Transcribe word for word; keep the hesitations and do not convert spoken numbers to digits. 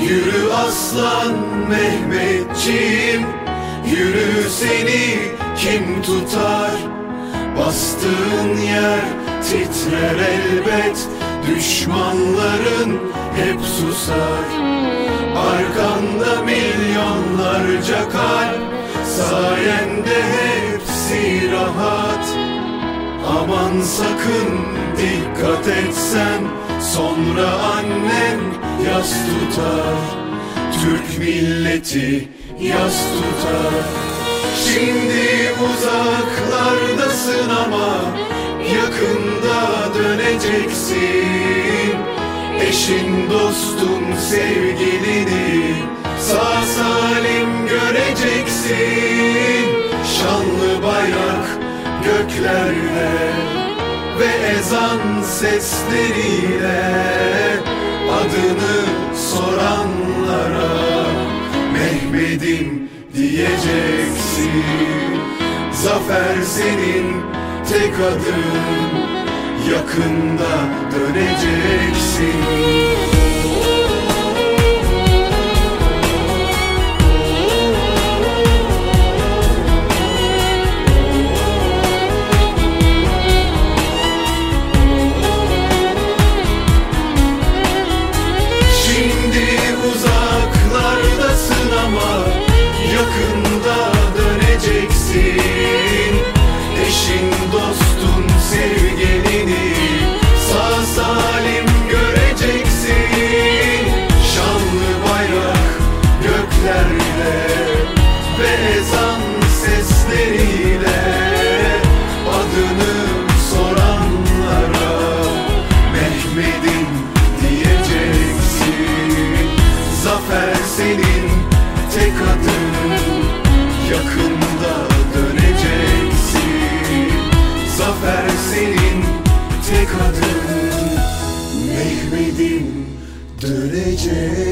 Yürü aslan Mehmetçiğim, yürü, seni kim tutar? Bastığın yer titrer elbet, düşmanların hep susar. Arkanda milyonlarca kalp, sayende hepsi rahat. Aman sakın dikkat etsen, sonra annen yas tutar. Türk milleti yas tutar. Şimdi uzaklardasın ama yakında döneceksin. Eşin, dostun, sevgilini sağ salim göreceksin. Şanlı bayrak göklerde ve ezan sesleriyle adını soranlara Mehmet'im diyeceksin. Zafer senin tek adın, yakında döneceksin. Uzaklardasın ama yakında döneceksin. Eşin, dostun, sevgilini sağ salim göreceksin. Şanlı bayrak göklerde ve ezan sesleriyle adını soranlara Mehmet'im diyeceksin. Zafer senin tek adın, yakında döneceksin. Zafer senin tek adın, Mehmet'im dönecek.